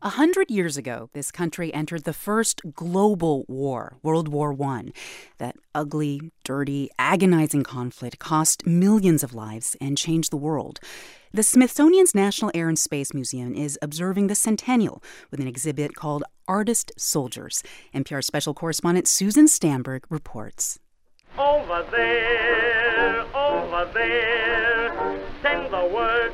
100 years ago, this country entered the first global war, World War I. That ugly, dirty, agonizing conflict cost millions of lives and changed the world. The Smithsonian's National Air and Space Museum is observing the centennial with an exhibit called Artist Soldiers. NPR special correspondent Susan Stamberg reports. Over there, send the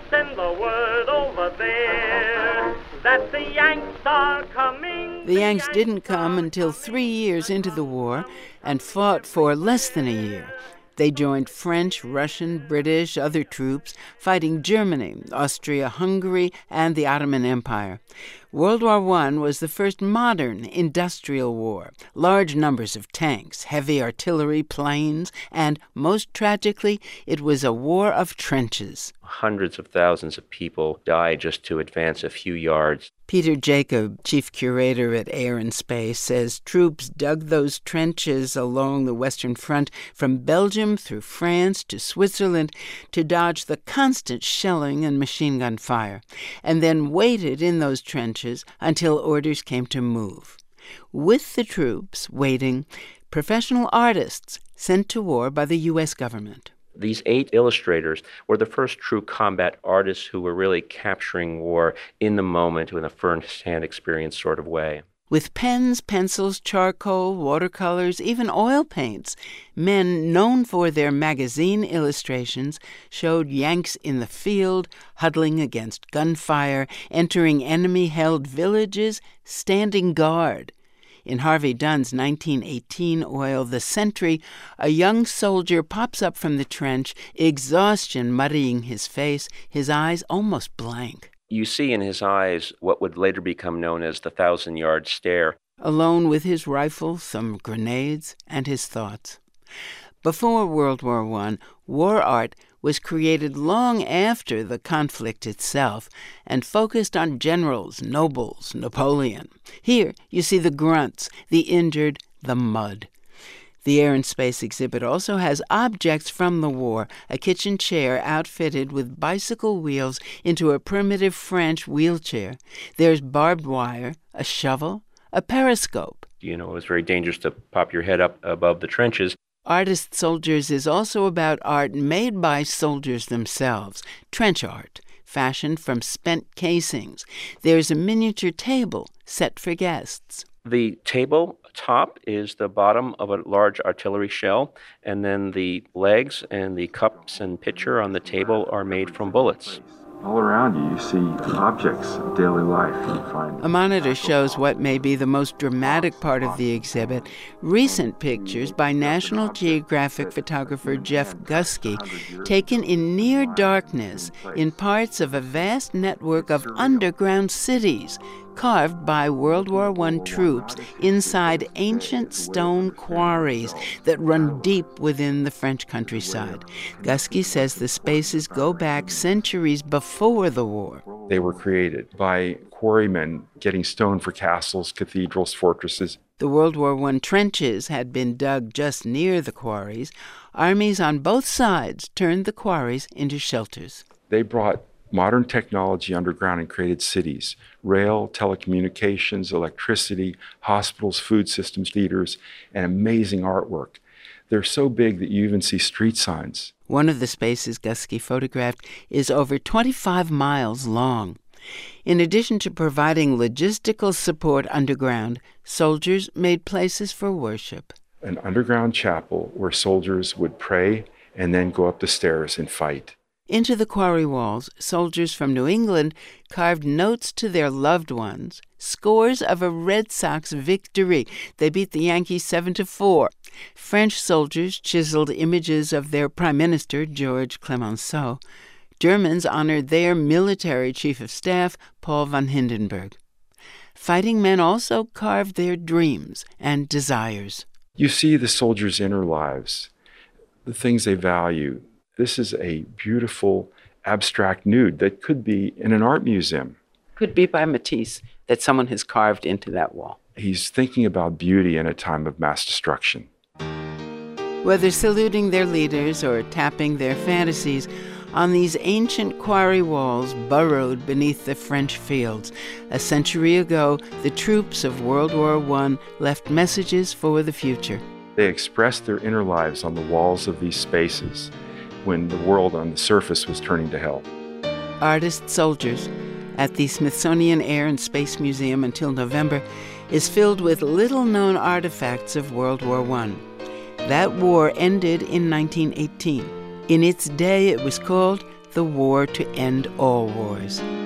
word over there, that the Yanks are coming. The Yanks didn't come until 3 years into the war and fought for less than a year. They joined French, Russian, British, other troops fighting Germany, Austria-Hungary, and the Ottoman Empire. World War I was the first modern industrial war. Large numbers of tanks, heavy artillery, planes, and, most tragically, it was a war of trenches. Hundreds of thousands of people died just to advance a few yards. Peter Jacob, chief curator at Air and Space, says troops dug those trenches along the Western Front from Belgium through France to Switzerland to dodge the constant shelling and machine gun fire, and then waited in those trenches until orders came to move. With the troops waiting, professional artists sent to war by the U.S. government. These 8 illustrators were the first true combat artists who were really capturing war in the moment in a first-hand experience sort of way. With pens, pencils, charcoal, watercolors, even oil paints, men known for their magazine illustrations showed Yanks in the field, huddling against gunfire, entering enemy-held villages, standing guard. In Harvey Dunn's 1918 oil, The Sentry, a young soldier pops up from the trench, exhaustion muddying his face, his eyes almost blank. You see in his eyes what would later become known as the 1,000-yard stare. Alone with his rifle, some grenades, and his thoughts. Before World War I, war art was created long after the conflict itself and focused on generals, nobles, Napoleon. Here you see the grunts, the injured, the mud. The Air and Space exhibit also has objects from the war, a kitchen chair outfitted with bicycle wheels into a primitive French wheelchair. There's barbed wire, a shovel, a periscope. It was very dangerous to pop your head up above the trenches. Artist Soldiers is also about art made by soldiers themselves, trench art, fashioned from spent casings. There's a miniature table set for guests. The table top is the bottom of a large artillery shell, and then the legs and the cups and pitcher on the table are made from bullets. All around you see objects of daily life. You find a monitor shows what may be the most dramatic part of the exhibit, recent pictures by National Geographic photographer Jeff Gusky, taken in near darkness in parts of a vast network of underground cities, carved by World War I troops inside ancient stone quarries that run deep within the French countryside. Gusky says the spaces go back centuries before the war. They were created by quarrymen getting stone for castles, cathedrals, fortresses. The World War I trenches had been dug just near the quarries. Armies on both sides turned the quarries into shelters. They brought modern technology underground and created cities, rail, telecommunications, electricity, hospitals, food systems, theaters, and amazing artwork. They're so big that you even see street signs. One of the spaces Gusky photographed is over 25 miles long. In addition to providing logistical support underground, soldiers made places for worship. An underground chapel where soldiers would pray and then go up the stairs and fight. Into the quarry walls, soldiers from New England carved notes to their loved ones, scores of a Red Sox victory. They beat the Yankees 7-4. French soldiers chiseled images of their prime minister, Georges Clemenceau. Germans honored their military chief of staff, Paul von Hindenburg. Fighting men also carved their dreams and desires. You see the soldiers' inner lives, the things they value. This is a beautiful, abstract nude that could be in an art museum. Could be by Matisse, that someone has carved into that wall. He's thinking about beauty in a time of mass destruction. Whether saluting their leaders or tapping their fantasies, On these ancient quarry walls burrowed beneath the French fields, a century ago, the troops of World War I left messages for the future. They expressed their inner lives on the walls of these spaces when the world on the surface was turning to hell. Artist Soldiers at the Smithsonian Air and Space Museum until November is filled with little-known artifacts of World War I. That war ended in 1918. In its day, it was called the War to End All Wars.